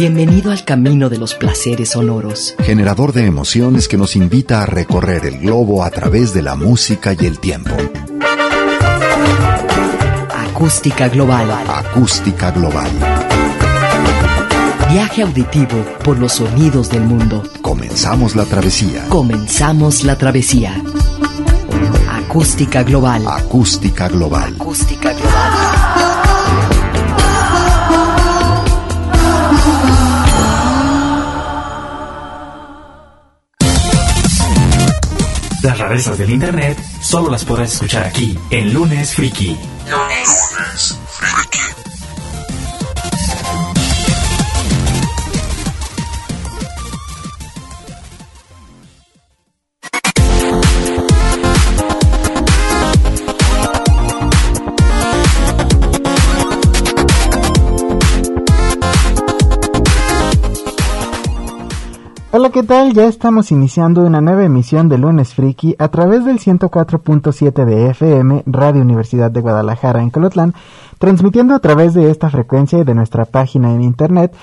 Bienvenido al camino de los placeres sonoros. Generador de emociones que nos invita a recorrer el globo a través de la música y el tiempo. Acústica Global. Acústica Global. Viaje auditivo por los sonidos del mundo. Comenzamos la travesía. Comenzamos la travesía. Acústica Global. Acústica Global. Acústica Global. Las rarezas del internet solo las podrás escuchar aquí, en Lunes Friki. Lunes Friki. Hola, ¿qué tal? Ya estamos iniciando una nueva emisión de Lunes Friki a través del 104.7 de FM, Radio Universidad de Guadalajara en Colotlán, transmitiendo a través de esta frecuencia y de nuestra página en internet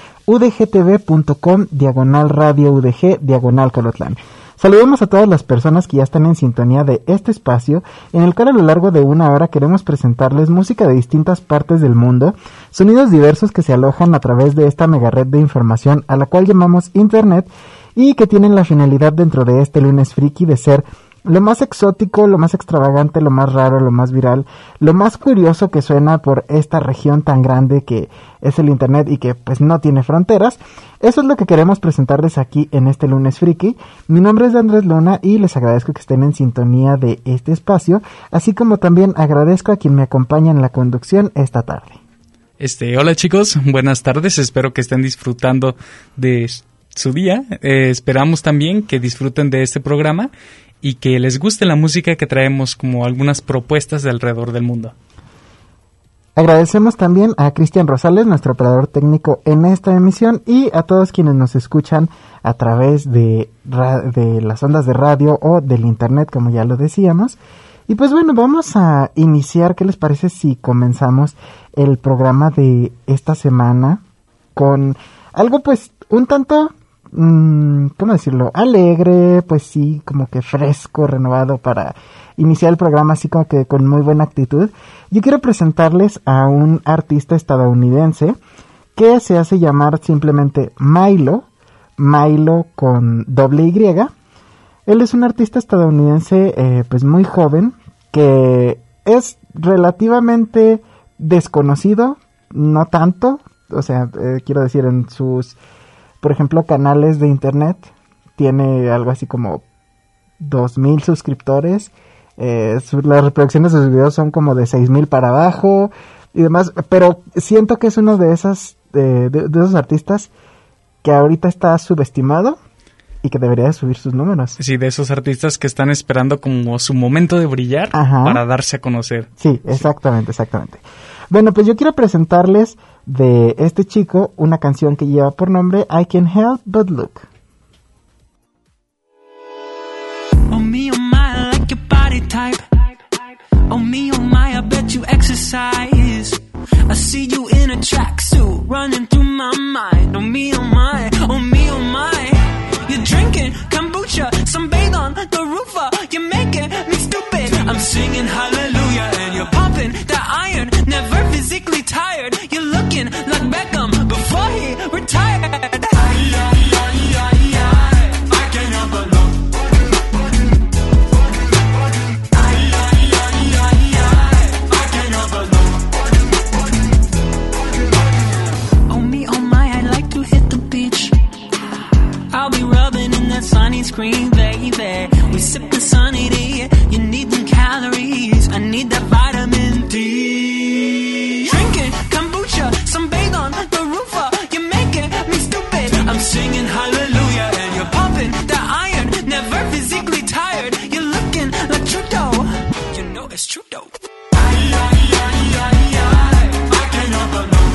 udgtv.com/radio udg/Colotlán. Saludamos a todas las personas que ya están en sintonía de este espacio, en el cual a lo largo de una hora queremos presentarles música de distintas partes del mundo, sonidos diversos que se alojan a través de esta mega red de información a la cual llamamos Internet, y que tienen la finalidad dentro de este Lunes Friki de ser lo más exótico, lo más extravagante, lo más raro, lo más viral, lo más curioso que suena por esta región tan grande que es el Internet y que pues no tiene fronteras. Eso es lo que queremos presentarles aquí en este Lunes Friki. Mi nombre es Andrés Luna y les agradezco que estén en sintonía de este espacio, así como también agradezco a quien me acompaña en la conducción esta tarde. Hola chicos, buenas tardes, espero que estén disfrutando de su día. Esperamos también que disfruten de este programa y que les guste la música que traemos, como algunas propuestas de alrededor del mundo. Agradecemos también a Cristian Rosales, nuestro operador técnico en esta emisión, y a todos quienes nos escuchan a través de las ondas de radio o del internet, como ya lo decíamos. Y pues bueno, vamos a iniciar. ¿Qué les parece si comenzamos el programa de esta semana con algo pues un tanto, ¿cómo decirlo? Alegre, pues sí, como que fresco, renovado, para iniciar el programa así como que con muy buena actitud. Yo quiero presentarles a un artista estadounidense que se hace llamar simplemente Mylo con doble Y. Él es un artista estadounidense pues muy joven, que es relativamente desconocido, no tanto, o sea, quiero decir, en sus, por ejemplo, canales de internet, tiene algo así como 2,000 suscriptores, las reproducciones de sus videos son como de 6,000 para abajo y demás, pero siento que es uno de esos artistas que ahorita está subestimado y que debería de subir sus números. Sí, de esos artistas que están esperando como su momento de brillar. Ajá. Para darse a conocer. Sí, exactamente. Bueno, pues yo quiero presentarles de este chico una canción que lleva por nombre I Can't Help But Look. Oh me, oh my, I like your body type. Oh me, oh my, I bet you exercise. I see you in a tracksuit running through my mind. Oh me, oh my, oh me, oh my. You're drinking kombucha, sunbathe on the roof. You're making me stupid. I'm singing hallelujah and you're pumping that iron. Never physically tired. You're looking like Beckham before he retired. I can't help but look. I can't help but look. Oh me, oh my, I like to hit the beach. I'll be rubbing in that sunny screen, baby. We sip the sunny D. You need them calories. I need that vitamin D. Drinking kombucha, sunbathe on the roof. You're making me stupid. I'm singing hallelujah and you're pumping that iron. Never physically tired. You're looking like Trudeau. You know it's Trudeau. I can't help but look.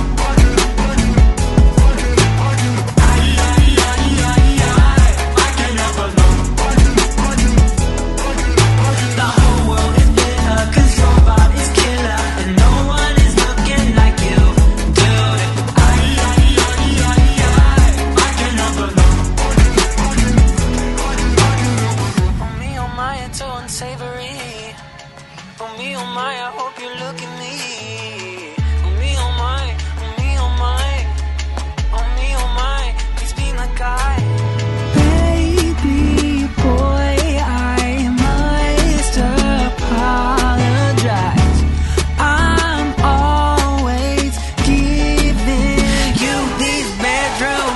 The whole world is bitter 'cause your body's killer and no one is looking like you, dude. unsavory. Oh me, oh my, I hope you look at me. Oh me, oh my, oh me, oh my. Oh me, oh my, please be my guy. Baby boy, I must apologize. I'm always giving you these bedroom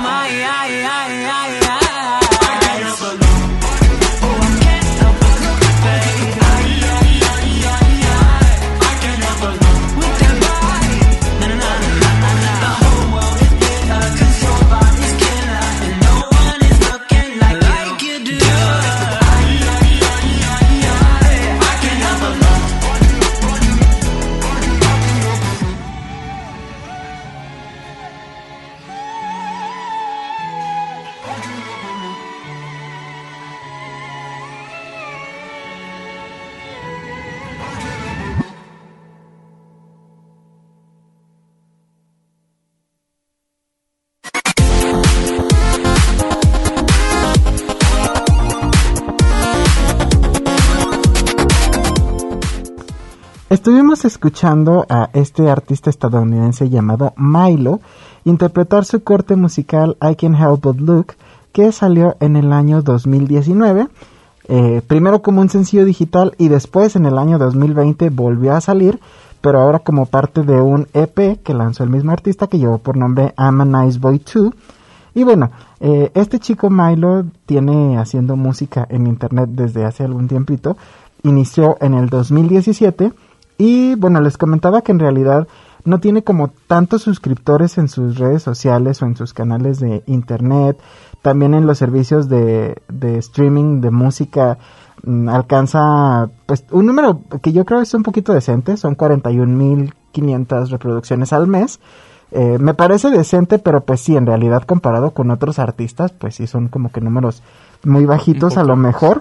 Estuvimos escuchando a este artista estadounidense llamado Milo interpretar su corte musical I Can't Help But Look, que salió en el año 2019, primero como un sencillo digital y después en el año 2020 volvió a salir, pero ahora como parte de un EP que lanzó el mismo artista que llevó por nombre I'm a Nice Boy Too. Y bueno, este chico Milo tiene haciendo música en internet desde hace algún tiempito, inició en el 2017 y bueno, les comentaba que en realidad no tiene como tantos suscriptores en sus redes sociales o en sus canales de internet, también en los servicios de streaming de música alcanza pues un número que yo creo es un poquito decente, son 41,500 reproducciones al mes. Me parece decente, pero pues sí, en realidad comparado con otros artistas, pues sí son como que números muy bajitos a lo mejor.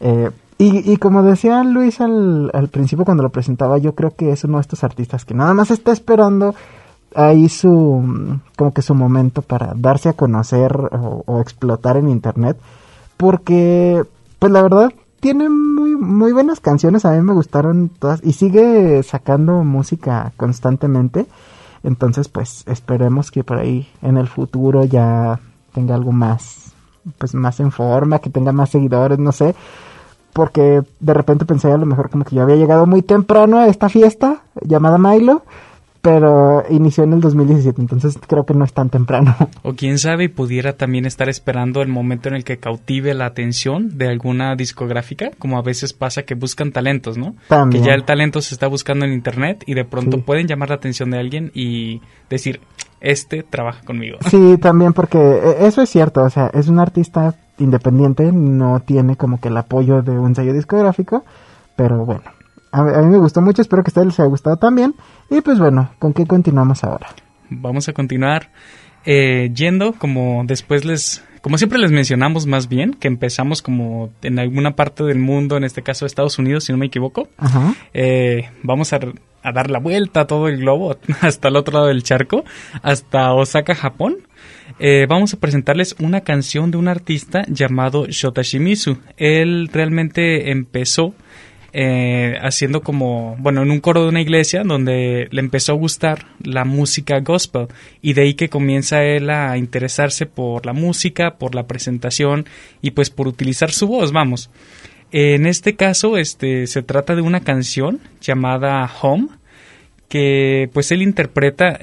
Y como decía Luis al principio cuando lo presentaba, yo creo que es uno de estos artistas que nada más está esperando ahí como que su momento para darse a conocer o explotar en internet, porque pues la verdad tiene muy, muy buenas canciones, a mí me gustaron todas y sigue sacando música constantemente. Entonces, pues, esperemos que por ahí en el futuro ya tenga algo más, pues, más en forma, que tenga más seguidores, no sé. Porque de repente pensé a lo mejor como que yo había llegado muy temprano a esta fiesta llamada Milo, pero inició en el 2017, entonces creo que no es tan temprano. O quién sabe, pudiera también estar esperando el momento en el que cautive la atención de alguna discográfica, como a veces pasa que buscan talentos, ¿no? También. Que ya el talento se está buscando en internet y de pronto Sí. pueden llamar la atención de alguien y decir, trabaja conmigo. Sí, también porque eso es cierto, o sea, es un artista independiente, no tiene como que el apoyo de un sello discográfico, pero bueno, a mí me gustó mucho, espero que a ustedes les haya gustado también, y pues bueno, ¿con qué continuamos ahora? Vamos a continuar yendo como siempre les mencionamos más bien, que empezamos como en alguna parte del mundo, en este caso Estados Unidos, si no me equivoco. Ajá. Vamos a dar la vuelta a todo el globo, hasta el otro lado del charco, hasta Osaka, Japón. Vamos a presentarles una canción de un artista llamado Shota Shimizu. Él realmente empezó haciendo en un coro de una iglesia donde le empezó a gustar la música gospel y de ahí que comienza él a interesarse por la música, por la presentación y pues por utilizar su voz, vamos. En este caso, se trata de una canción llamada Home que pues él interpreta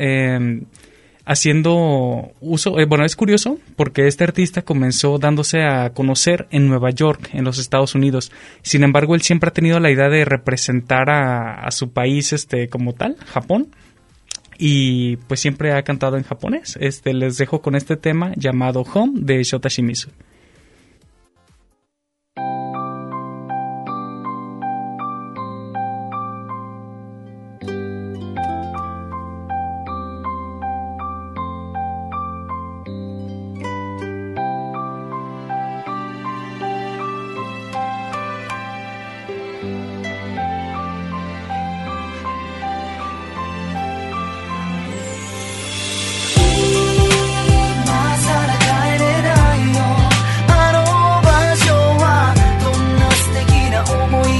haciendo uso, es curioso porque este artista comenzó dándose a conocer en Nueva York, en los Estados Unidos. Sin embargo, él siempre ha tenido la idea de representar a su país como tal, Japón, y pues siempre ha cantado en japonés. Les dejo con este tema llamado Home de Shota Shimizu. 思い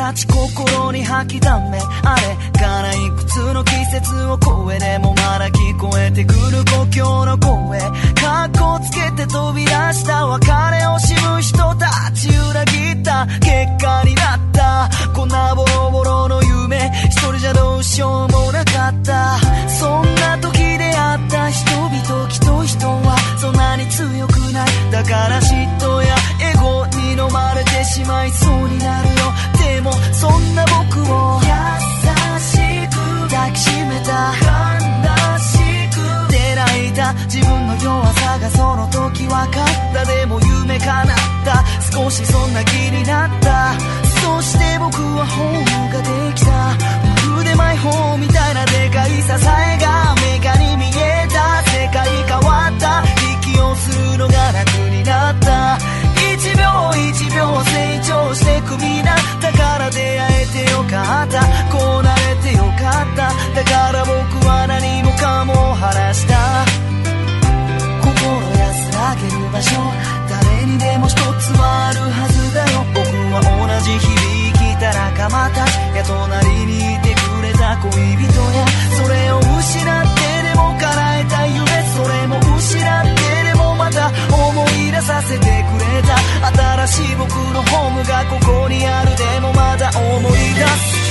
ち心に吐きだめあれからいくつの季節を超えでもまだ聞こえてくる故郷の声かっこつけて飛び出した別れを惜しむ人たち裏切った結果になったこんなボロボロの夢一人じゃどうしようもなかったそんな時出会った人々きっと人はそんなに強くないだから嫉妬やエゴに飲まれてしまいそうになるよでもそんな僕を優しく抱きしめた悲しく照らいた自分の弱さがその時分かったでも夢叶った少しそんな気になったそして僕はホームができたまるでマイホームみたいなでかい支えが目がに見えた世界変わった息をするのが楽になった一秒一秒成長してくみなだから出会えてよかったこうなれてよかっただから僕は何もかも晴らした心安らげる場所誰にでも一つはあるはずだよ僕は同じ日々生きた仲間たちや隣にいてくれた恋人やそれを失ってでも叶えた夢それも失ってでもまた思い出させてくれた新しい僕のホームがここにあるでもまだ思い出す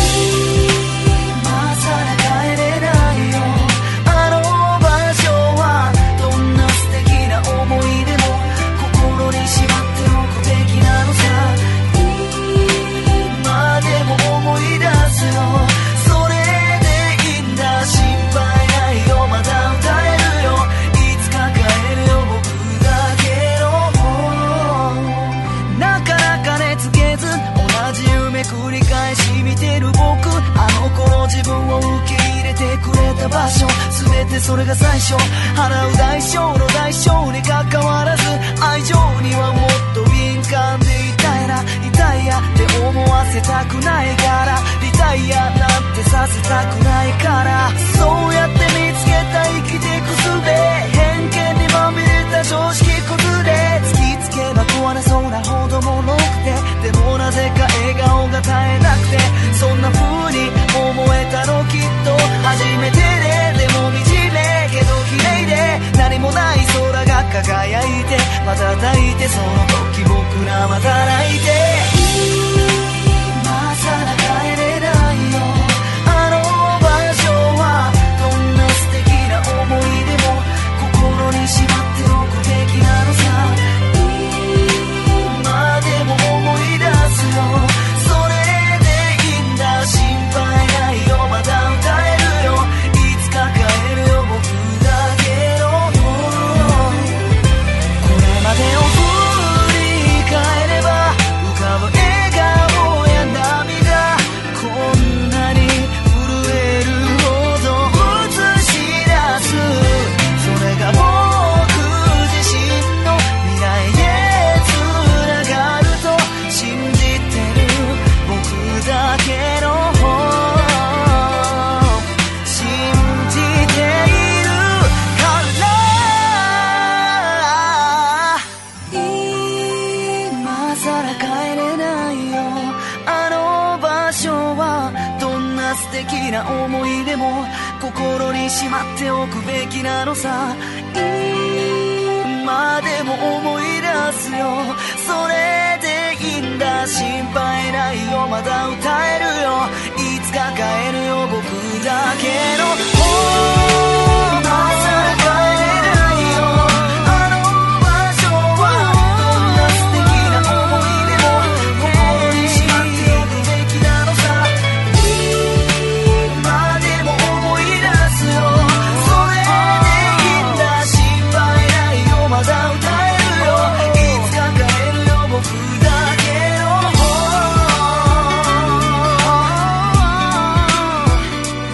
今さら帰れないよあの場所はどんな素敵な思い出も心にしまっておくべきなのさ今でも思い出すよそれでいいんだ心配ないよまだ歌えるよいつか帰るよ僕だけのなかなか寝つけず同じ夢繰り返し見てる僕あの頃自分を受け入れてくれた場所全てそれが最初払う代償の代償に関わらず愛情にはもっと敏感でいたいな痛いやって思わせたくないからリタイアなんてさせたくないからそうやって見つけた生きてく術偏見にまみれた常識崩れ突きつけば壊れそうなほどもろくてでもなぜか笑顔が絶えなくてそんな風に思えたのきっと初めてででも惨めけど綺麗で何もない空が輝いてまた抱いてその時僕らまた泣いて今さら帰れないよあの場所はどんな素敵な思い出も心にしまっておくべきなのさ今でも思い出すよそれでいいんだ心配ないよまだ歌えるよいつか帰るよ僕だけのこれまでを振り返れば浮かぶ笑顔や涙こんなに震えるほど映し出すそれが僕自身の未来へつながると信じてる僕だけの信じているから今さら帰れないよあの場所はどんな素敵な思い出も心にしまっておくべきなのさ今でも思い出すよそれでいいんだ心配ないよまだ歌えるよいつか帰るよ僕だけの今さら帰れないよあの場所はどんな素敵な思い出も心にしまっておくべきなのさ今でも思い出すよそれでいいんだ心配ないよまだ歌えるよいつか帰るよ僕だけの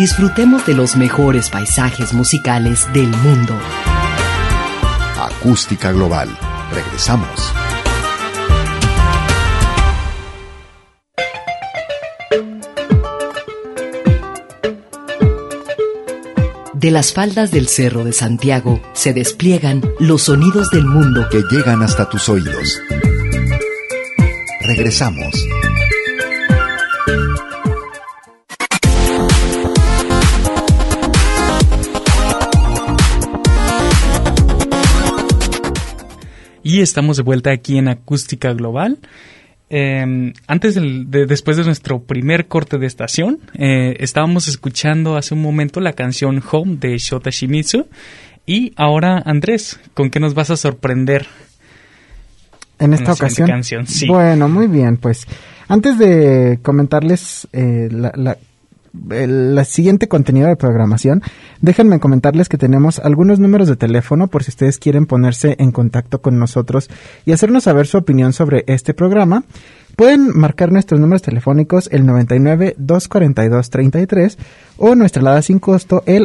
disfrutemos de los mejores paisajes musicales del mundo. Acústica Global. Regresamos. De las faldas del Cerro de Santiago se despliegan los sonidos del mundo que llegan hasta tus oídos. Regresamos. Y estamos de vuelta aquí en Acústica Global. Después de nuestro primer corte de estación, estábamos escuchando hace un momento la canción Home de Shota Shimizu. Y ahora, Andrés, ¿con qué nos vas a sorprender en esta ocasión? Canción? Sí. Bueno, muy bien, pues antes de comentarles el siguiente contenido de programación, déjenme comentarles que tenemos algunos números de teléfono por si ustedes quieren ponerse en contacto con nosotros y hacernos saber su opinión sobre este programa. Pueden marcar nuestros números telefónicos el 99-242-33 o nuestra alada sin costo el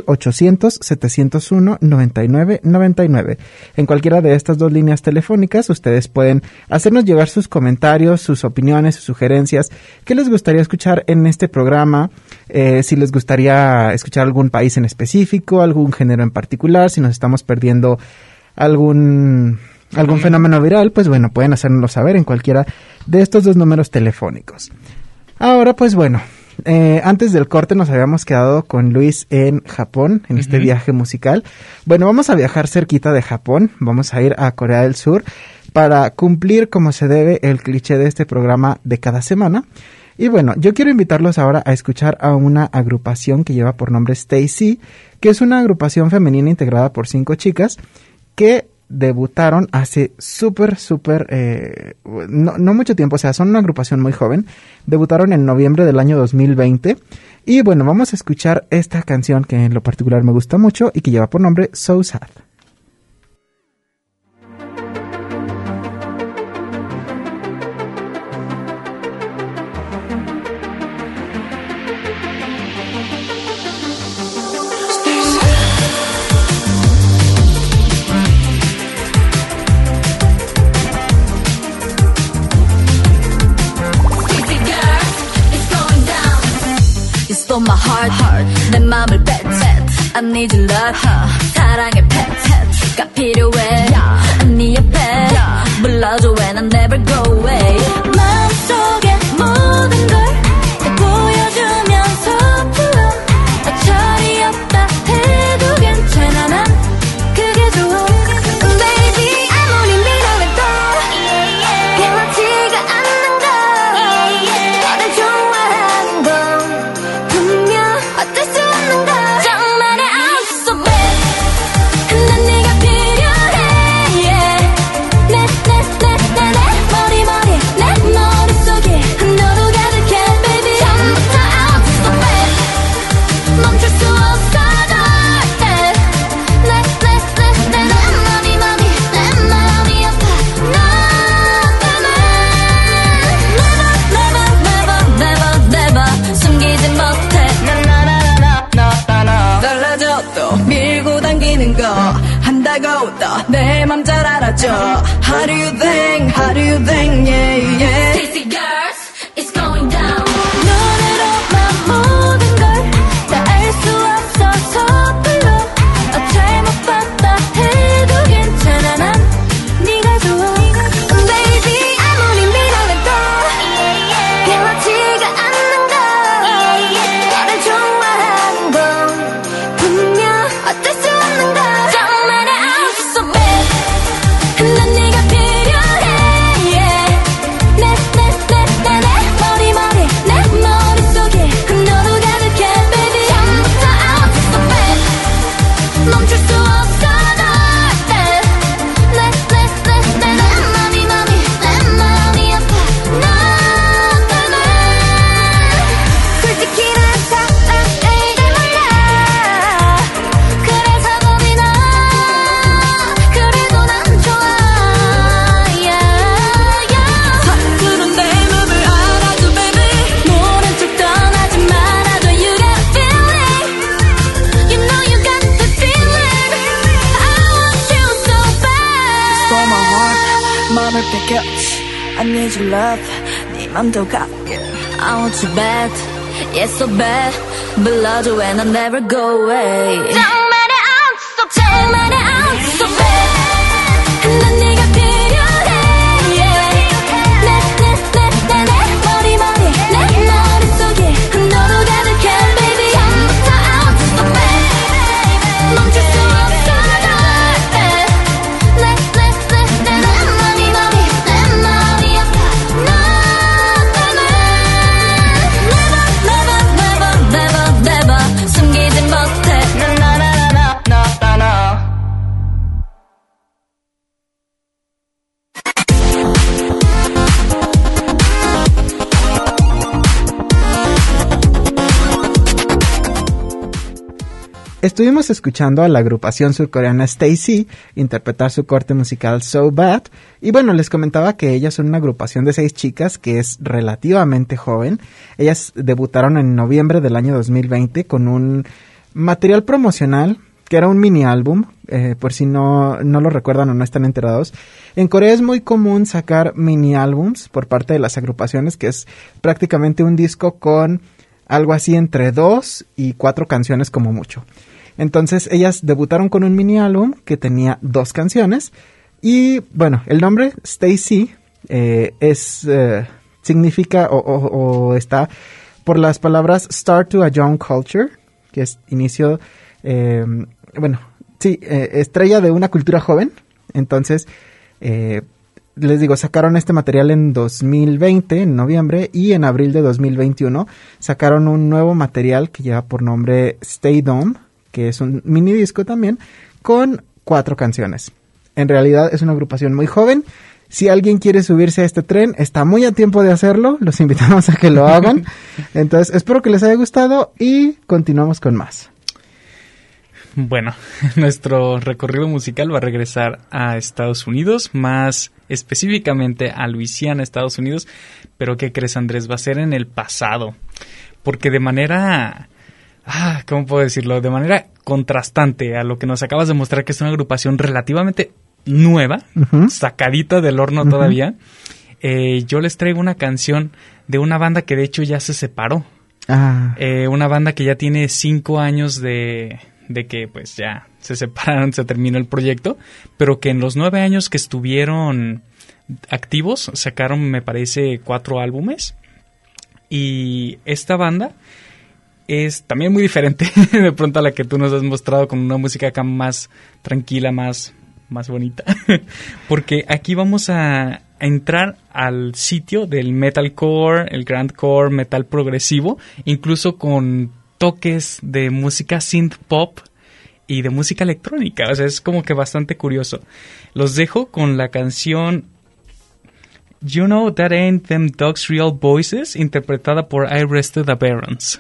800-701-9999. En cualquiera de estas dos líneas telefónicas ustedes pueden hacernos llegar sus comentarios, sus opiniones, sus sugerencias, qué les gustaría escuchar en este programa, si les gustaría escuchar algún país en específico, algún género en particular, si nos estamos perdiendo algún fenómeno viral, pues bueno, pueden hacérnoslo saber en cualquiera de estos dos números telefónicos. Ahora, pues bueno, antes del corte nos habíamos quedado con Luis en Japón, en este viaje musical. Bueno, vamos a viajar cerquita de Japón, vamos a ir a Corea del Sur para cumplir como se debe el cliché de este programa de cada semana. Y bueno, yo quiero invitarlos ahora a escuchar a una agrupación que lleva por nombre Stacy, que es una agrupación femenina integrada por 5 chicas que debutaron hace no mucho tiempo, o sea, son una agrupación muy joven. Debutaron en noviembre del año 2020. Y bueno, vamos a escuchar esta canción que en lo particular me gusta mucho y que lleva por nombre So Sad. My heart, 내 맘을 뱉 I need your love, 사랑의 pet가 필요해 네 옆에 불러줘 and I'll never go away 마음속에 모든 걸 다 보여주면서 불러 어처리 없다 해도 괜찮아 난 그게 좋아 Baby 아무리 미련해도 변하지가 않는 걸 너를 좋아하는 건 어쩔 수 없는 걸 정말의 I'm so bad 난 네가 필요해 yeah. 내 머리 내 머릿속에 너로 가득해 baby 처음부터 I'm so bad 멈출 수 없어 절대 내 마음이 아파 너 때문에 never 숨기지 못해 달라져도 밀고 당기는 거 한다고 또 내 맘 잘 알아줘 How do you think yeah yeah Stacy girls it's going down 눈으로만 모든 걸 다 알 수 없어서 불러 잘못 봤다 해도 괜찮아 난 네가 좋아 Baby 아무리 밀어내도 변하지가 않는 걸 너를 좋아하는 건 분명 어쩔 수 없는 걸 정말의 I'm so bad 난 네가 필요해 yeah. 내 need your love 네 맘도 갖게 I want you bad yeah so bad 불러줘 and I'll never go away 정말에 I'm so 정말에 I'm so bad 난 네가 필요해 내 머리 내 머릿속에 너로 가득해 baby 처음부터 I'm so bad 멈출 수 없어 Estuvimos escuchando a la agrupación surcoreana STAYC interpretar su corte musical So Bad, y bueno, les comentaba que ellas son una agrupación de 6 chicas que es relativamente joven. Ellas debutaron en noviembre del año 2020 con un material promocional que era un mini álbum, por si no lo recuerdan o no están enterados. En Corea es muy común sacar mini álbums por parte de las agrupaciones, que es prácticamente un disco con algo así entre 2 y 4 canciones como mucho. Entonces ellas debutaron con un mini álbum que tenía 2 canciones y bueno, el nombre STAYC significa o está por las palabras Start to a Young Culture, que es inicio, estrella de una cultura joven. Entonces les digo, sacaron este material en 2020, en noviembre, y en abril de 2021 sacaron un nuevo material que lleva por nombre Stay Dome, que es un mini disco también, con 4 canciones. En realidad es una agrupación muy joven. Si alguien quiere subirse a este tren, está muy a tiempo de hacerlo. Los invitamos a que lo hagan. Entonces, espero que les haya gustado y continuamos con más. Bueno, nuestro recorrido musical va a regresar a Estados Unidos, más específicamente a Luisiana, Estados Unidos. Pero ¿qué crees, Andrés? Va a ser en el pasado. Porque de manera... ¿cómo puedo decirlo? De manera contrastante a lo que nos acabas de mostrar, que es una agrupación relativamente nueva, sacadita del horno todavía. Yo les traigo una canción de una banda que de hecho ya se separó. Una banda que ya tiene 5 años de que pues ya se separaron, se terminó el proyecto, pero que en los 9 años que estuvieron activos sacaron, me parece, 4 álbumes. Y esta banda es también muy diferente de pronto a la que tú nos has mostrado, con una música acá más tranquila, más bonita. Porque aquí vamos a entrar al sitio del metalcore, el grindcore, metal progresivo, incluso con toques de música synth pop y de música electrónica. O sea, es como que bastante curioso. Los dejo con la canción You Know That Ain't Them Dogs Real Voices, interpretada por I Rested the Barons.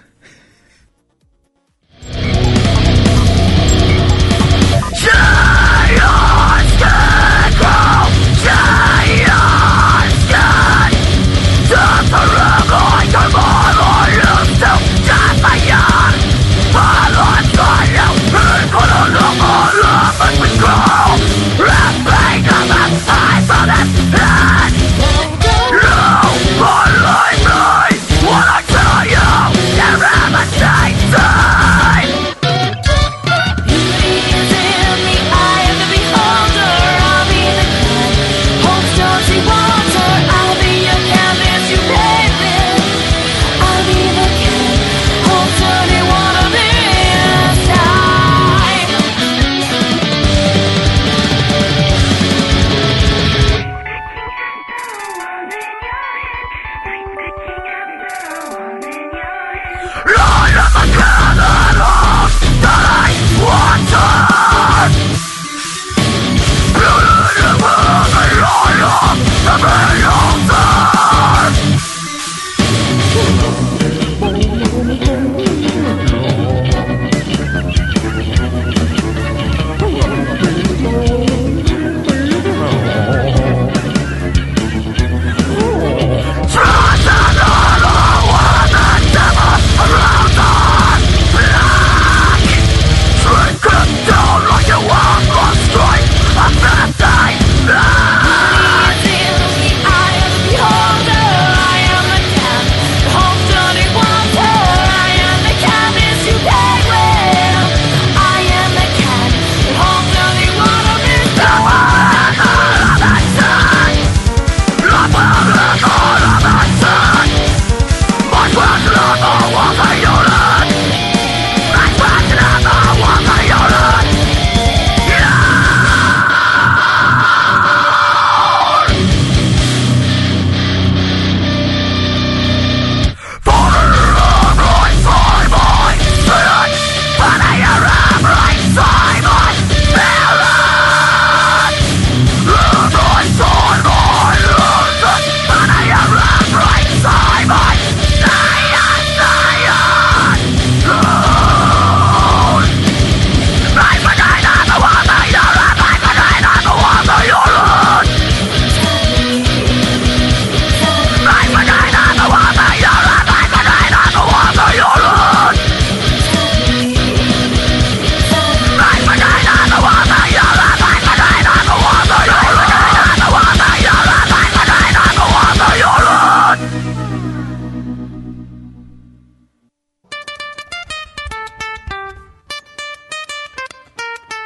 I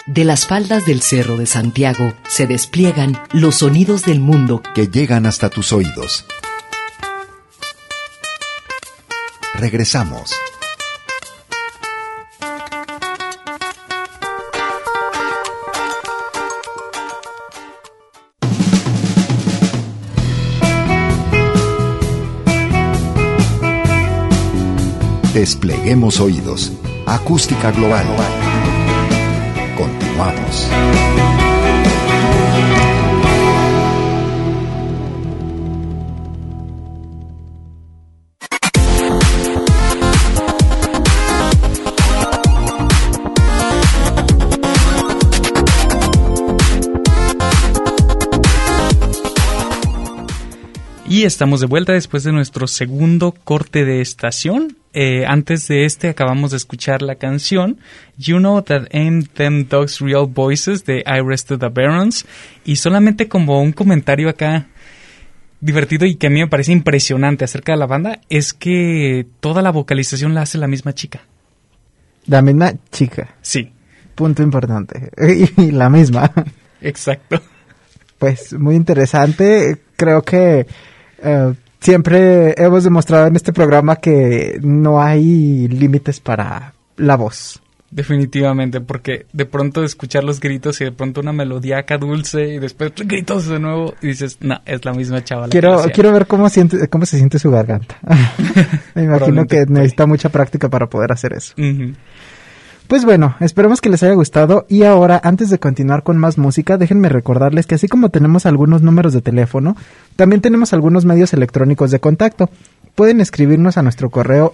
De las faldas del Cerro de Santiago se despliegan los sonidos del mundo que llegan hasta tus oídos. Regresamos. Despleguemos oídos. Acústica global. Continuamos. Y estamos de vuelta después de nuestro segundo corte de estación. Antes de acabamos de escuchar la canción You Know That Ain't Them Dogs Real Voices de I Rested the Barons. Y solamente como un comentario acá divertido y que a mí me parece impresionante acerca de la banda es que toda la vocalización la hace la misma chica. La misma chica. Sí. Punto importante. Y la misma. Exacto. Pues muy interesante. Creo que siempre hemos demostrado en este programa que no hay límites para la voz. Definitivamente, porque de pronto escuchar los gritos y de pronto una melodía acá dulce y después gritos de nuevo y dices, no, es la misma chavala. Quiero ver cómo se siente su garganta. Me imagino que necesita mucha práctica para poder hacer eso. Uh-huh. Pues bueno, esperemos que les haya gustado y ahora, antes de continuar con más música, déjenme recordarles que así como tenemos algunos números de teléfono, también tenemos algunos medios electrónicos de contacto. Pueden escribirnos a nuestro correo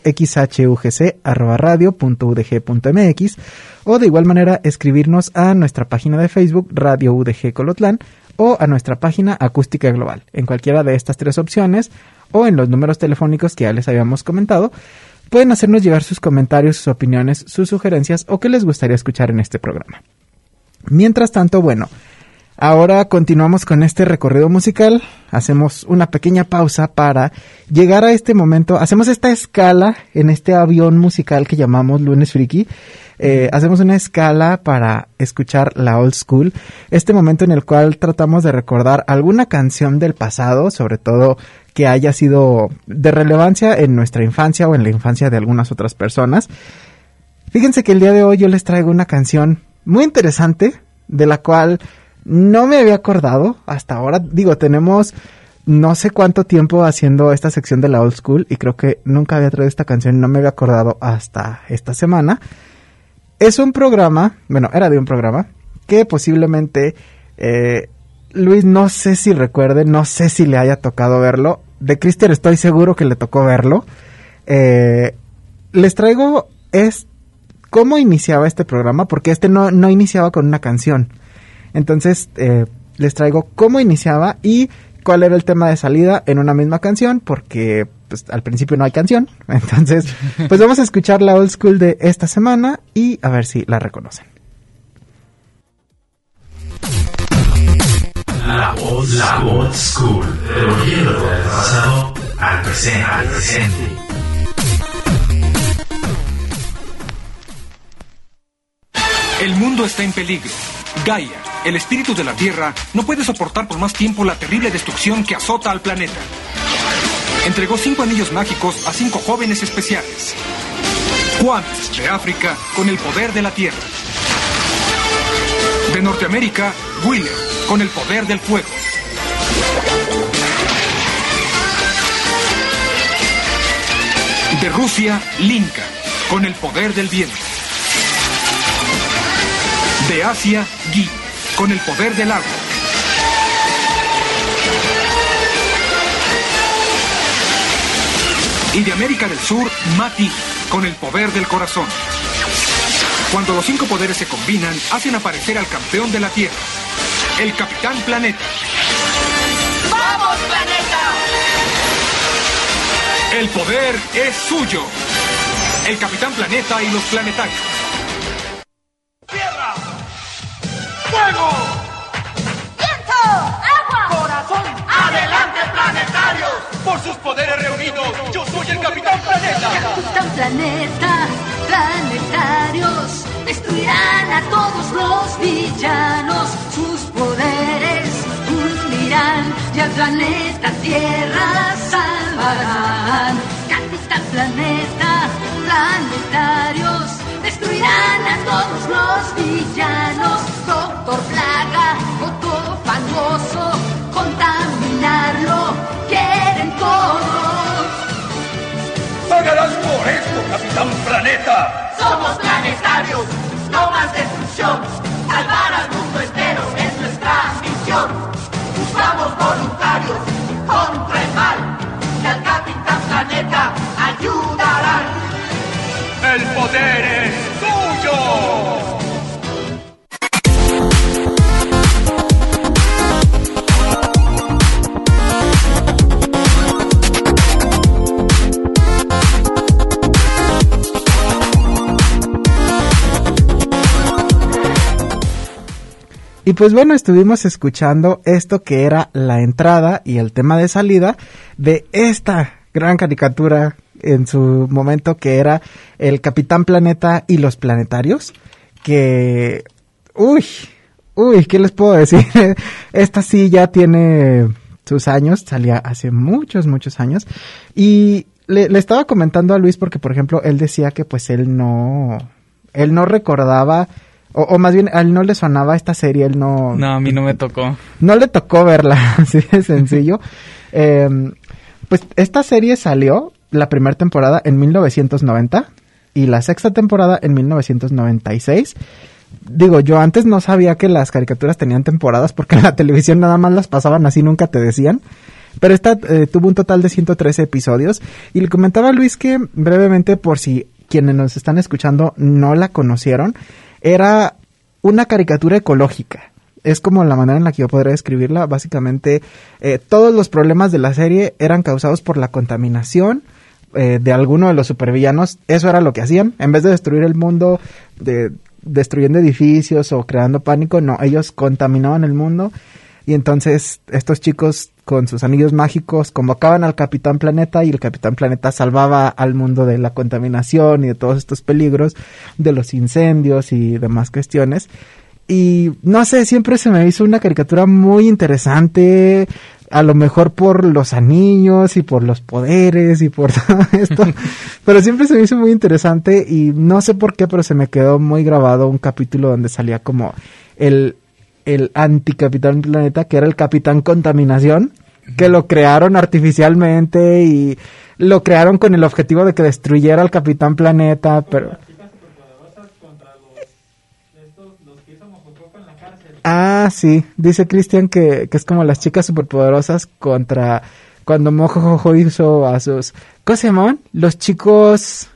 xhugc@radio.udg.mx o de igual manera escribirnos a nuestra página de Facebook Radio UDG Colotlán o a nuestra página Acústica Global, en cualquiera de estas tres opciones o en los números telefónicos que ya les habíamos comentado. Pueden hacernos llegar sus comentarios, sus opiniones, sus sugerencias o qué les gustaría escuchar en este programa. Mientras tanto, bueno, ahora continuamos con este recorrido musical. Hacemos una pequeña pausa para llegar a este momento. Hacemos esta escala en este avión musical que llamamos Lunes Friki. Hacemos una escala para escuchar la old school. Este momento en el cual tratamos de recordar alguna canción del pasado, sobre todo que haya sido de relevancia en nuestra infancia o en la infancia de algunas otras personas. Fíjense que el día de hoy yo les traigo una canción muy interesante, de la cual no me había acordado hasta ahora. Digo, tenemos no sé cuánto tiempo haciendo esta sección de la old school y creo que nunca había traído esta canción y no me había acordado hasta esta semana. Es un programa, bueno, era de un programa que posiblemente Luis, no sé si recuerde, no sé si le haya tocado verlo. De Cristian estoy seguro que le tocó verlo. Les traigo cómo iniciaba este programa, porque no iniciaba con una canción. Entonces, les traigo cómo iniciaba y cuál era el tema de salida en una misma canción, porque pues, al principio no hay canción. Entonces, pues vamos a escuchar la old school de esta semana y a ver si la reconocen. La old school, volviendo del pasado al presente. El mundo está en peligro. Gaia, el espíritu de la Tierra, no puede soportar por más tiempo la terrible destrucción que azota al planeta. Entregó 5 anillos mágicos a 5 jóvenes especiales. Kwams, de África, con el poder de la Tierra. De Norteamérica, Wheeler, con el poder del fuego. De Rusia, Linka, con el poder del viento. De Asia, Guy, con el poder del agua. Y de América del Sur, Mati, con el poder del corazón. Cuando los 5 poderes se combinan, hacen aparecer al campeón de la Tierra, el Capitán Planeta. ¡Vamos, planeta! El poder es suyo. El Capitán Planeta y los planetarios. ¡Tierra! ¡Fuego! ¡Viento! ¡Agua! ¡Corazón! ¡Adelante, planetarios! Por sus poderes reunidos, yo soy el Capitán Planeta. Capitán Planeta, planetarios destruirán a todos los villanos. Sus poderes unirán y al planeta Tierra salvarán. Capitán Planeta, planetarios destruirán a todos los villanos. Doctor Plaga, Otto Fangoso, contaminarlo quieren todos. ¡Pagarás por esto, Capitán Planeta! Somos planetarios, no más destrucción. Salvar al mundo entero es nuestra misión. Buscamos voluntarios contra el mal y al Capitán Planeta ayudarán. ¡El poder es tuyo! Y pues bueno, estuvimos escuchando esto que era la entrada y el tema de salida de esta gran caricatura en su momento, que era el Capitán Planeta y los Planetarios, que... Uy, ¿qué les puedo decir? Esta sí ya tiene sus años, salía hace muchos años, y le estaba comentando a Luis porque, por ejemplo, él decía que pues él no recordaba... O más bien, a él no le sonaba esta serie, él no... No, a mí no me tocó. No le tocó verla, así de sencillo. Pues esta serie salió, la primera temporada, en 1990 y la sexta temporada en 1996. Digo, yo antes no sabía que las caricaturas tenían temporadas porque en la televisión nada más las pasaban así, nunca te decían. Pero esta tuvo un total de 113 episodios. Y le comentaba a Luis que, brevemente, por si quienes nos están escuchando no la conocieron, era una caricatura ecológica. Es como la manera en la que yo podría describirla. Básicamente, todos los problemas de la serie eran causados por la contaminación de alguno de los supervillanos. Eso era lo que hacían. En vez de destruir el mundo, destruyendo edificios o creando pánico, no, ellos contaminaban el mundo. Y entonces estos chicos con sus anillos mágicos convocaban al Capitán Planeta y el Capitán Planeta salvaba al mundo de la contaminación y de todos estos peligros, de los incendios y demás cuestiones. Y no sé, siempre se me hizo una caricatura muy interesante, a lo mejor por los anillos y por los poderes y por todo esto, pero siempre se me hizo muy interesante y no sé por qué, pero se me quedó muy grabado un capítulo donde salía como el anticapitán Planeta, que era el Capitán Contaminación, que lo crearon artificialmente y lo crearon con el objetivo de que destruyera al Capitán Planeta, pero... Ah, sí, dice Cristian que es como las chicas superpoderosas contra cuando Mojo Jojo hizo a sus... ¿Cómo se llamaban? Los chicos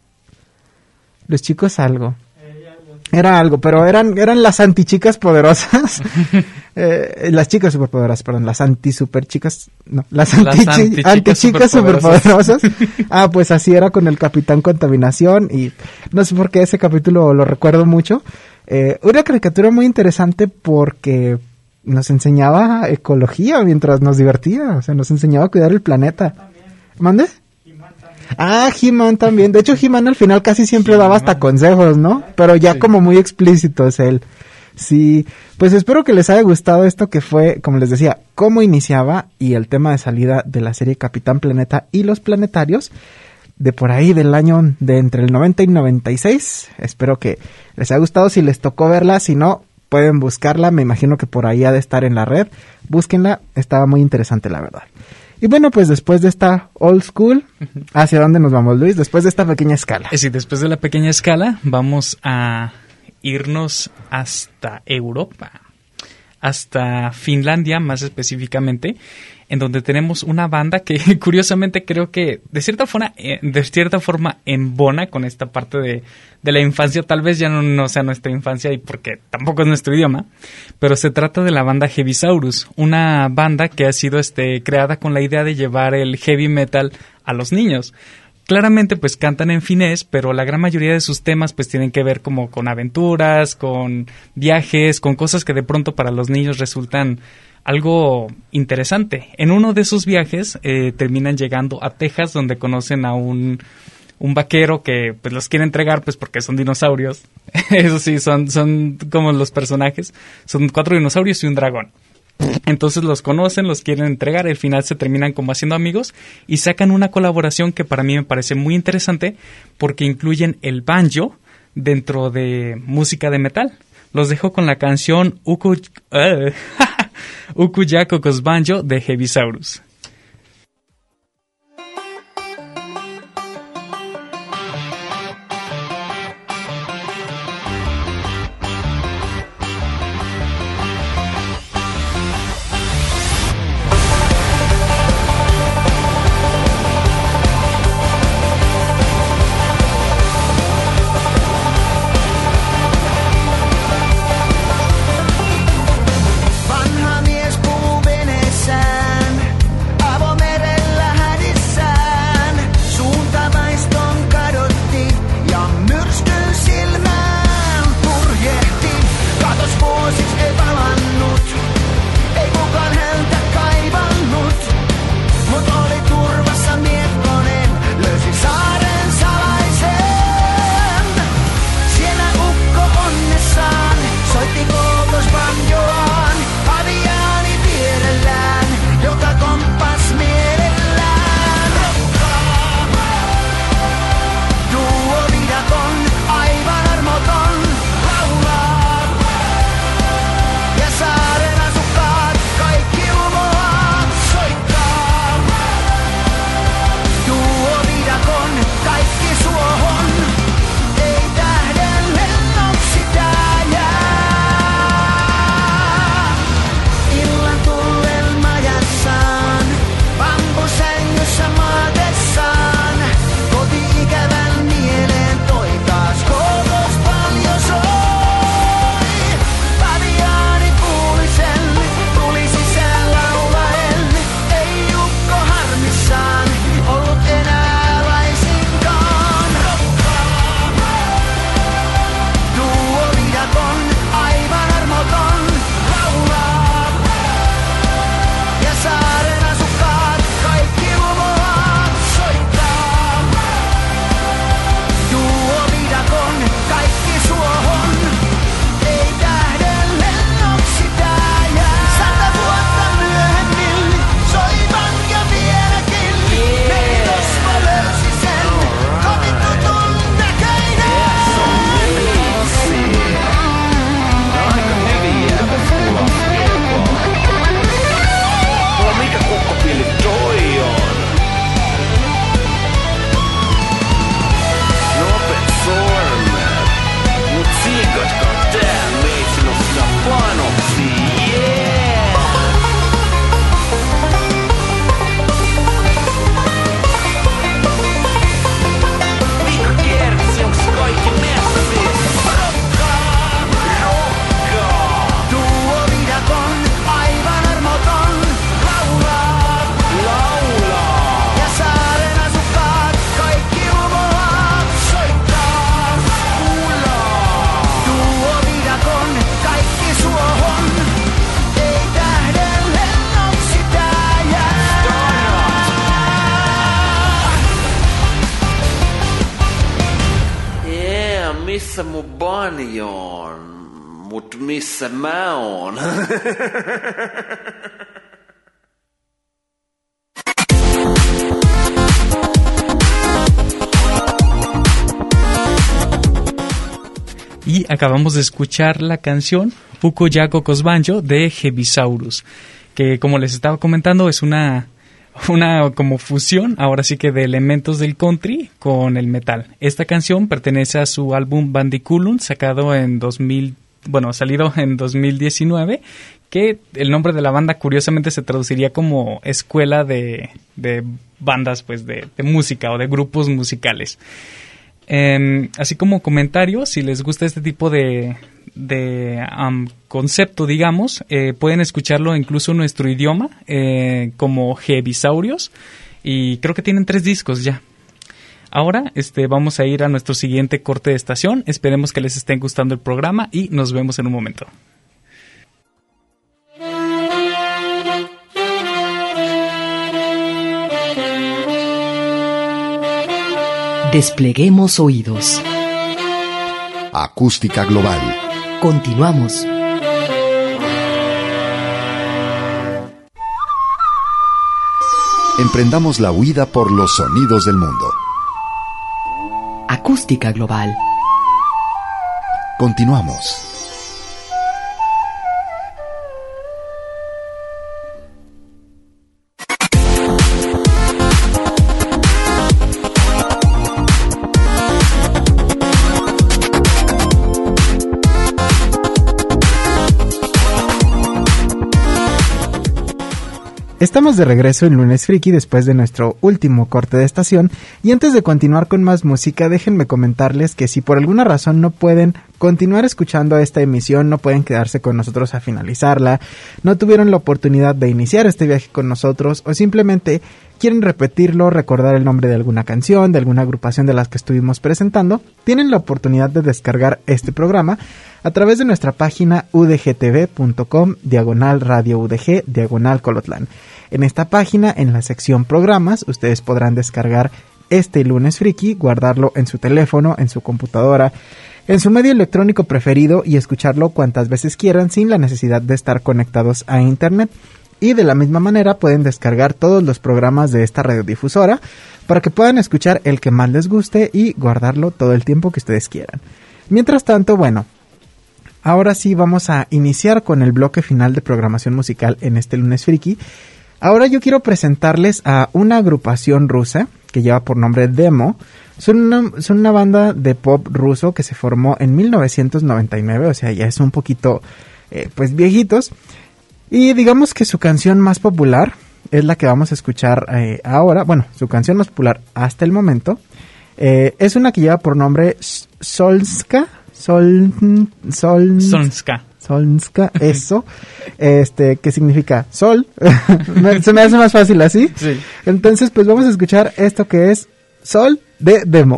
algo. Era algo, pero eran las antichicas poderosas. Las chicas superpoderosas, perdón, las anti-superchicas, no, las antichicas superpoderosas. Ah, pues así era con el Capitán Contaminación y no sé por qué ese capítulo lo recuerdo mucho. Una caricatura muy interesante porque nos enseñaba ecología mientras nos divertía, o sea, nos enseñaba a cuidar el planeta. ¿Mande? Ah, He-Man también. De hecho, He-Man al final casi siempre daba hasta consejos, ¿no? Pero ya como muy explícitos él. Sí, pues espero que les haya gustado esto que fue, como les decía, cómo iniciaba y el tema de salida de la serie Capitán Planeta y los Planetarios, de por ahí del año de entre el 90 y 96. Espero que les haya gustado. Si les tocó verla, si no, pueden buscarla. Me imagino que por ahí ha de estar en la red. Búsquenla, estaba muy interesante, la verdad. Y bueno, pues después de esta old school, ¿hacia dónde nos vamos, Luis? Después de esta pequeña escala. Sí, después de la pequeña escala, vamos a irnos hasta Europa, hasta Finlandia más específicamente, en donde tenemos una banda que curiosamente creo que de cierta forma embona con esta parte de la infancia. Tal vez ya no sea nuestra infancia y porque tampoco es nuestro idioma, pero se trata de la banda Heavisaurus, una banda que ha sido creada con la idea de llevar el heavy metal a los niños. Claramente pues cantan en finés, pero la gran mayoría de sus temas pues tienen que ver como con aventuras, con viajes, con cosas que de pronto para los niños resultan algo interesante. En uno de sus viajes terminan llegando a Texas, donde conocen a un un vaquero que pues los quiere entregar pues porque son dinosaurios. Eso sí, son como los personajes. Son 4 dinosaurios y un dragón. Entonces los conocen, los quieren entregar, al final se terminan como haciendo amigos y sacan una colaboración que para mí me parece muy interesante porque incluyen el banjo dentro de música de metal. Los dejo con la canción Uku Yaku Banjo de Heavisaurus. Vanha mies puhuu veneessään, avomerellä hädissään. Suuntavaiston kadotti ja myrskyn silmään purjehti. Katos vuosiksi ei palannut, ei kukaan häntä kaivannut. Mut oli turvassa miekkonen, löysi saaren salaisen. Siellä ukko onnessaan soitti kookosbanjoaan. Aviaani vierellään, joka komppas mielellään. Duo viidakon, aivan armoton, laulaa. Ja saaren asukkaat, kaikki umoaat, soittaa. Duo viidakon, kaikki suohon, ei tähden lennoksi tää jää. Illan tullen majassaan, bambusängyssä maatessaan. Koti-ikävän mieleen toi taas kookos paljon soi. Paviaani kuuli sen, tuli sisään laulaen. Ei ukko harmissaan, ollut enää laisinkaan. Duo viidakon, aivan armoton, laulaa. Ja saaren asukkaat, kaikki umoaat, soittaa. Duo viidakon, kaikki suohon, ei tähden lennoksi tää jää. 100 vuotta myöhemmin, soivan ja vieläkin. Meri Rosvo löysi sen, kovin tutun näköinen. Aika hyviä kuuloskelpaa. Mikä kukkopilli toi on? Nopet sormet. Mut siikatkaa tää meitsi nostaa panoksi. Yeah! Mika kertsi, onks kaikki messis? Rokkaa! Duo viidakon, aivan armoton, laulaa. Ja saaren asukkaat, kaikki umoaat, soittaa. Duo viidakon, kaikki suohon, ei tähden lennoksi tää jää. Yeah, missä mun banjo on? Mut missä mä oon? Y acabamos de escuchar la canción Uku Yaku Banjo de Heavisaurus, que como les estaba comentando es una como fusión, ahora sí que de elementos del country con el metal. Esta canción pertenece a su álbum Bandicoolum, salido en 2019, que el nombre de la banda curiosamente se traduciría como escuela de bandas pues de música o de grupos musicales. Así como comentario, si les gusta este tipo de concepto, digamos, pueden escucharlo incluso en nuestro idioma, como Heavisaurios, y creo que tienen 3 discos ya. Ahora vamos a ir a nuestro siguiente corte de estación. Esperemos que les esté gustando el programa y nos vemos en un momento. Despleguemos oídos. Acústica global. Continuamos. Emprendamos la huida por los sonidos del mundo. Acústica global. Continuamos. Estamos de regreso en Lunes Friki después de nuestro último corte de estación, y antes de continuar con más música, déjenme comentarles que si por alguna razón no pueden continuar escuchando esta emisión, no pueden quedarse con nosotros a finalizarla, no tuvieron la oportunidad de iniciar este viaje con nosotros o simplemente quieren repetirlo, recordar el nombre de alguna canción, de alguna agrupación de las que estuvimos presentando, tienen la oportunidad de descargar este programa a través de nuestra página udgtv.com/radio udg/Colotlán. En esta página, en la sección programas, ustedes podrán descargar este Lunes Friki, guardarlo en su teléfono, en su computadora, en su medio electrónico preferido y escucharlo cuantas veces quieran sin la necesidad de estar conectados a internet. Y de la misma manera pueden descargar todos los programas de esta radiodifusora para que puedan escuchar el que más les guste y guardarlo todo el tiempo que ustedes quieran. Mientras tanto, bueno, ahora sí vamos a iniciar con el bloque final de programación musical en este Lunes Friki. Ahora yo quiero presentarles a una agrupación rusa que lleva por nombre Demo. Son una banda de pop ruso que se formó en 1999, o sea, ya es un poquito pues viejitos. Y digamos que su canción más popular es la que vamos a escuchar ahora. Bueno, su canción más popular hasta el momento es una que lleva por nombre Solnska, eso, que significa sol. Se me hace más fácil así. Sí. Entonces, pues vamos a escuchar esto que es Sol de Demo.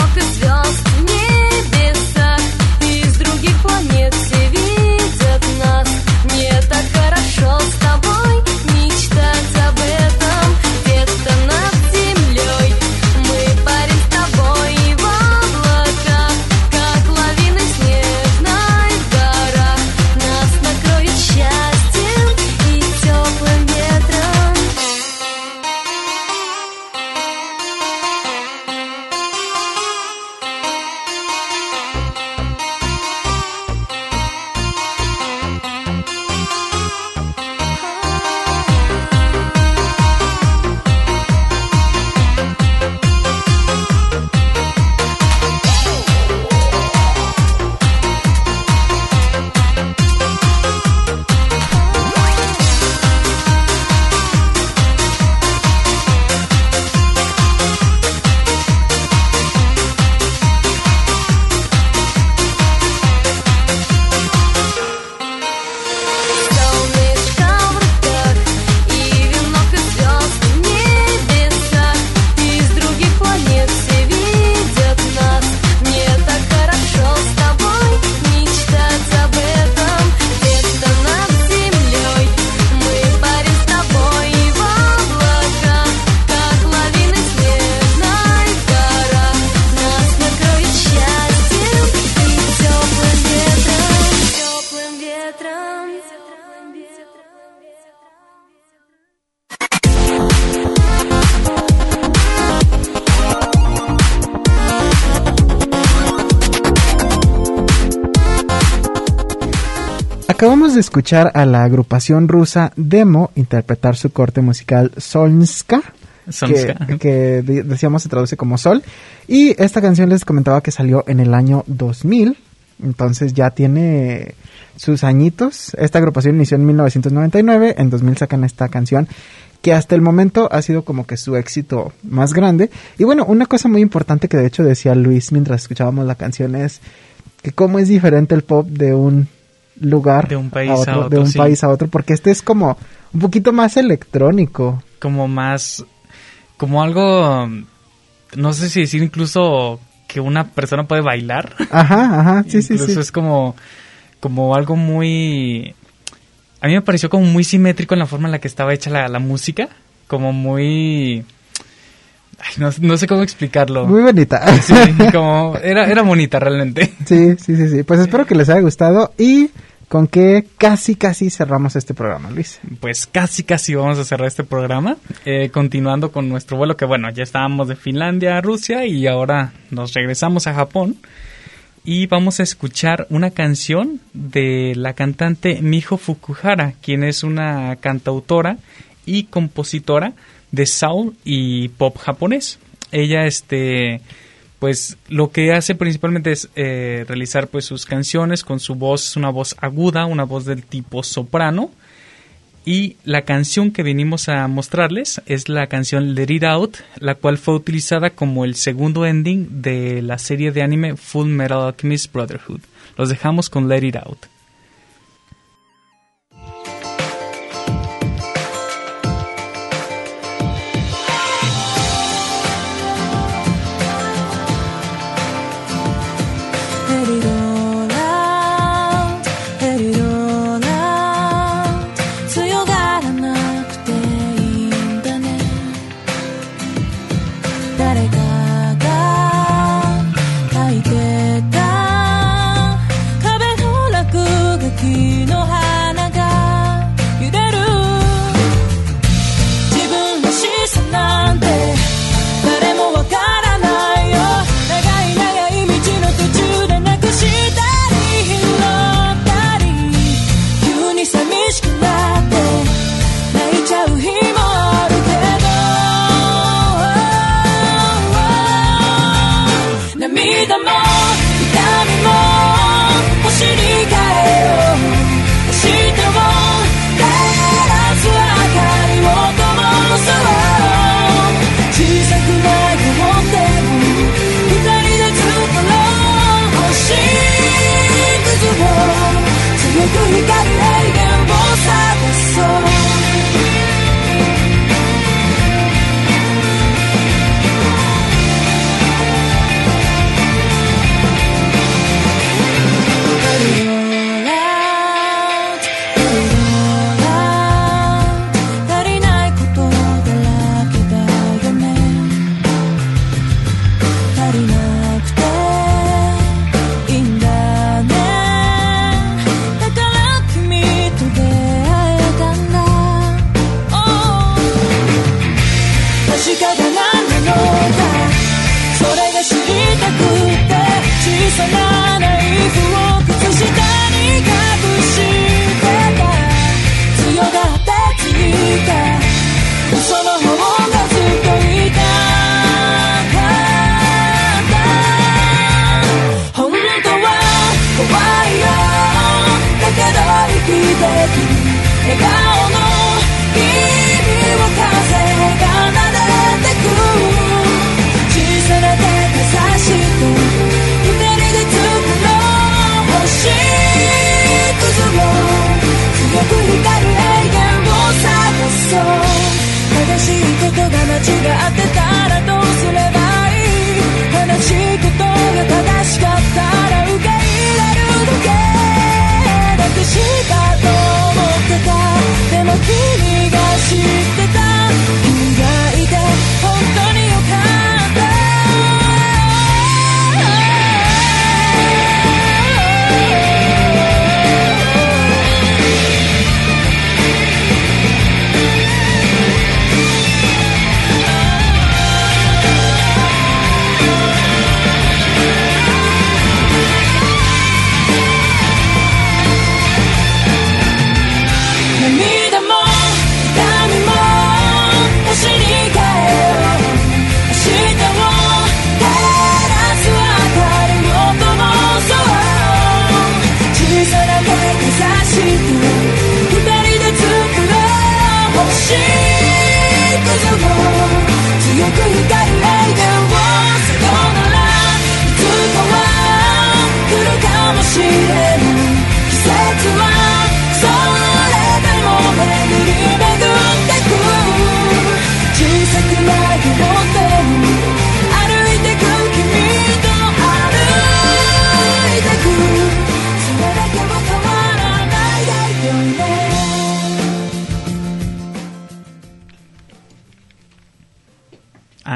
Планет все видят нас. Acabamos de escuchar a la agrupación rusa Demo interpretar su corte musical Solnska, que decíamos se traduce como Sol, y esta canción les comentaba que salió en el año 2000, entonces ya tiene sus añitos. Esta agrupación inició en 1999, en 2000 sacan esta canción que hasta el momento ha sido como que su éxito más grande. Y bueno, una cosa muy importante que de hecho decía Luis mientras escuchábamos la canción es que cómo es diferente el pop de un lugar de un país a otro, país a otro, porque este es como un poquito más electrónico, como más, como algo, no sé si decir incluso que una persona puede bailar. Ajá, sí, sí, incluso es como algo muy, a mí me pareció como muy simétrico en la forma en la que estaba hecha la música, como muy, no sé cómo explicarlo. Muy bonita. Sí, como era bonita realmente. Sí. Pues espero que les haya gustado y con que casi cerramos este programa, Luis. Pues casi vamos a cerrar este programa, continuando con nuestro vuelo que bueno, ya estábamos de Finlandia a Rusia y ahora nos regresamos a Japón y vamos a escuchar una canción de la cantante Miho Fukuhara, quien es una cantautora y compositora de soul y pop japonés. Ella pues lo que hace principalmente es realizar pues sus canciones con su voz, una voz aguda, una voz del tipo soprano, y la canción que venimos a mostrarles es la canción Let It Out, la cual fue utilizada como el segundo ending de la serie de anime Full Metal Alchemist Brotherhood. Los dejamos con Let It Out.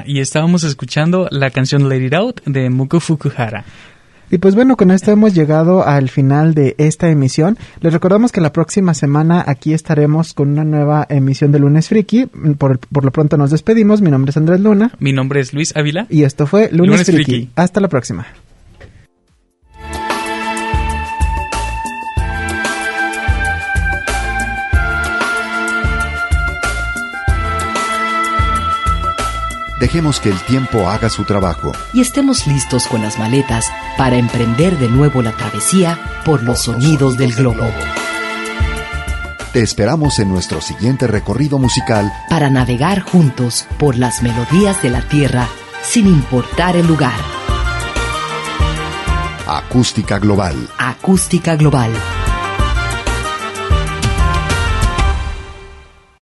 y estábamos escuchando la canción Let It Out de Muku Fukuhara. Y pues bueno, con esto hemos llegado al final de esta emisión. Les recordamos que la próxima semana aquí estaremos con una nueva emisión de Lunes Friki. Por lo pronto nos despedimos. Mi nombre es Andrés Luna. Mi nombre es Luis Ávila. Y esto fue Lunes Friki. Hasta la próxima. Dejemos que el tiempo haga su trabajo. Y estemos listos con las maletas para emprender de nuevo la travesía por los sonidos del globo. Te esperamos en nuestro siguiente recorrido musical para navegar juntos por las melodías de la Tierra sin importar el lugar. Acústica Global. Acústica Global.